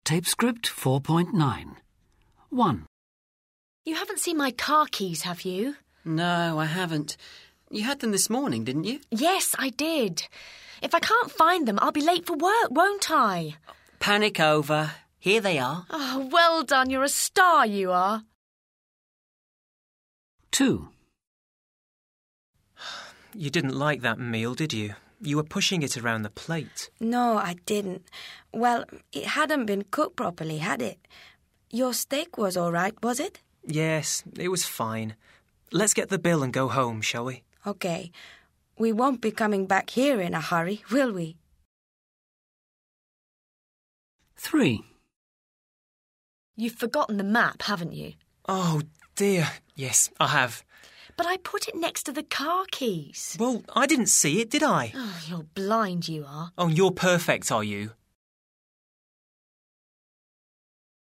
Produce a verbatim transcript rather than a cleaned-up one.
Tape script four point nine. one. You haven't seen my car keys, have you? No, I haven't. You had them this morning, didn't you? Yes, I did. If I can't find them, I'll be late for work, won't I? Panic over. Here they are. Oh, well done. You're a star, you are. two. You didn't like that meal, did you? You were pushing it around the plate. No, I didn't. Well, it hadn't been cooked properly, had it? Your steak was all right, was it? Yes, it was fine. Let's get the bill and go home, shall we? OK. We won't be coming back here in a hurry, will we? three. You've forgotten the map, haven't you? Oh, dear. Yes, I have. But I put it next to the car keys. Well, I didn't see it, did I? Oh, you're blind, you are. Oh, you're perfect, are you?